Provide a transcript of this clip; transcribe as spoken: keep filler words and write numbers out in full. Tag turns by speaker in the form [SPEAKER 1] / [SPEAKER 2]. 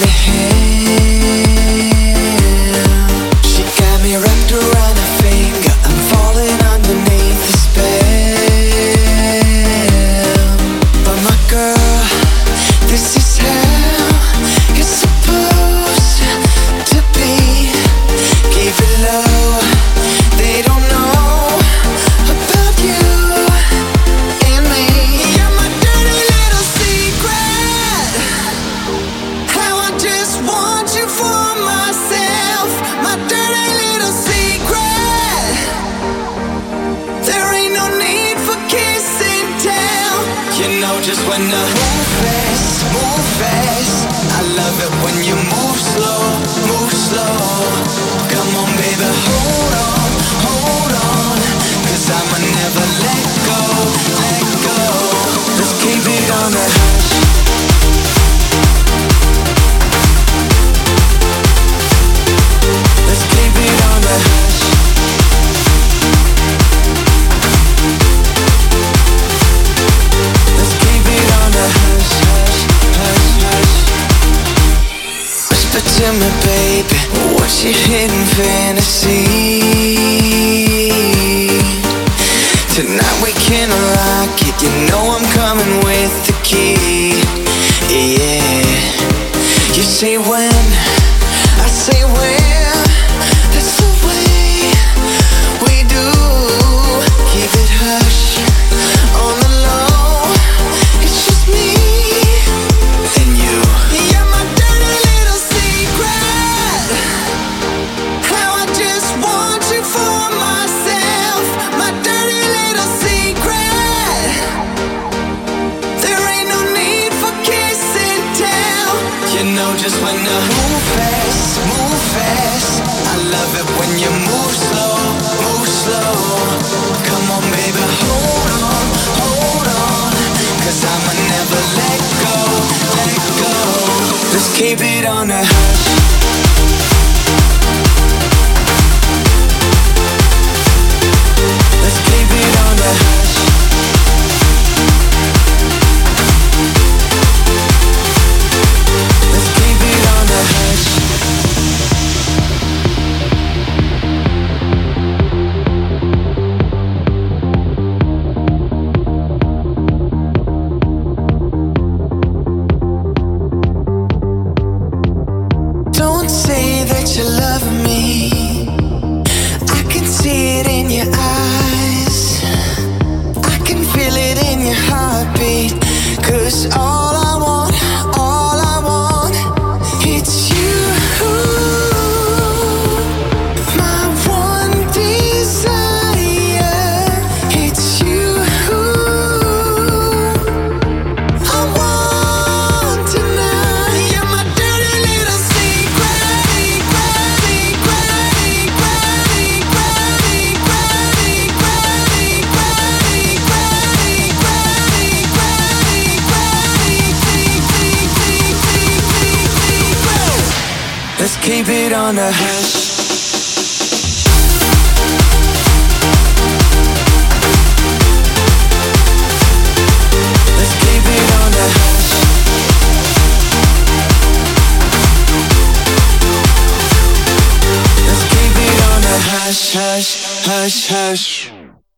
[SPEAKER 1] me hand. She got me wrapped around her finger. I'm falling underneath the spell. But my girl, this is how it's supposed to be. Keep it low, they don't know about you and me. You're my dirty little secret. How I just want you for myself. My dirty little secret. There ain't no need for kiss and tell. You know just when to move fast, move fast. I love it when you move slow, move slow. Come on baby, hold on, hold on. Cause I'ma never let go, let go. Let's keep it on the hush. Let's keep it on the hush. Let's keep it on the hush, hush, hush, hush. Whisper to me, baby, what's your hidden fantasy? Tonight we can rock it. You know I'm coming with the key. Yeah. You say when, I say where. That's the way we do. Keep it hush, on the low. It's just me and you. You're my dirty little secret. How I just want you for myself. My dirty little secret. There ain't no need for kiss and tell. You know just when to move fast, move fast. I love it when you move slow, move slow. Come on baby, hold on, hold on. Cause I'ma never let go, let go. Let's keep it on the hush. Let's keep it on the hush. Let's keep it on the hush. Don't say that you love me. I can see it in your eyes. I can feel it in your heartbeat. Cause all I want, all I want, it's you. My one desire, it's you. I want tonight. You're my dirty little secret, secret, secret, secret, secret. Let's keep it on the hush. Let's keep it on the hush. Let's keep it on the hush, hush, hush, hush.